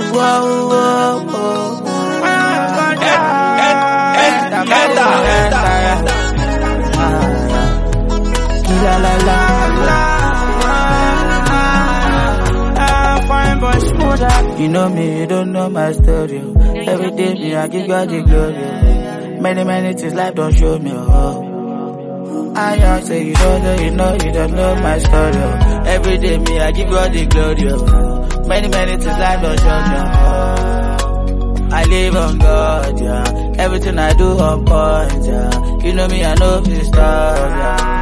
You know me, you don't know my story. Every day me, I give God the glory. Many things life don't show me. I say you don't know my story. Every day me, I give God the glory. Many things life don't show me. I live on God, yeah. Everything I do on point, yeah. You know me, I know this stuff, yeah.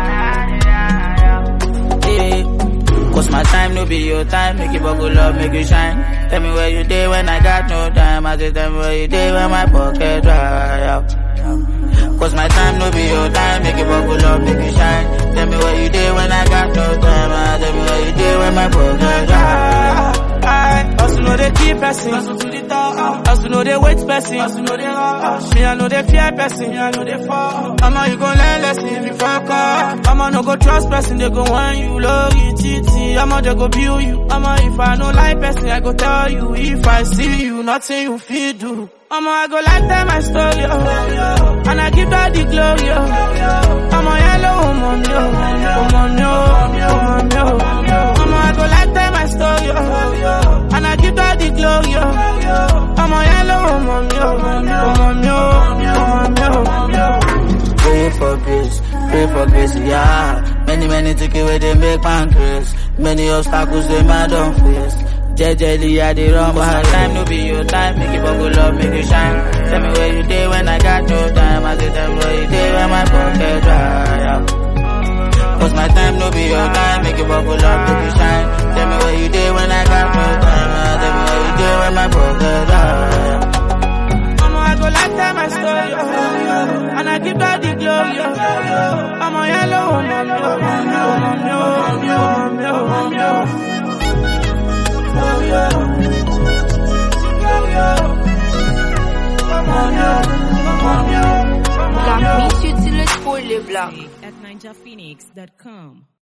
Cause my time no be your time, make it buckle up, make it shine. Tell me where you day when I got no time. I say tell me where you day when my pocket dry out. Cause my time no be your time, make it buckle up, make it shine. Tell me where you day when I got no time. I tell me where you day when my pocket dry. Hustle know they keep person, hustle to the top. Hustle know they wait person, hustle know they rush. Me I know they fear person, me I know they fall. Mama you gon' learn lesson if you fuck up. Mama no go trust person, they go want you low it. Mama they go build you. Mama if I no like person, I go tell you. If I see you, nothing you feel do. Mama I go like tell my story, and I give God the glory. Mama yellow, Mama I go like tell my story, and I give God the glory. Mama yellow, Pray for grace, yeah. Many take away they make pancreas. Many obstacles they man don't face. Jejely I dey run, but time no be your time. Make it buckle up, make it shine. Tell me where you day when I got no time. I say tell me where you day when my pocket dry out. Cause my time no be your time. Make it buckle up, make it shine. Tell me where you day when I got no time. Tell me where you day when my pocket dry out. Mama I go like tell my story, and I give God the glory. Mama yellow, La musique sur le spoil les blancs. At ninjaphoenix.com.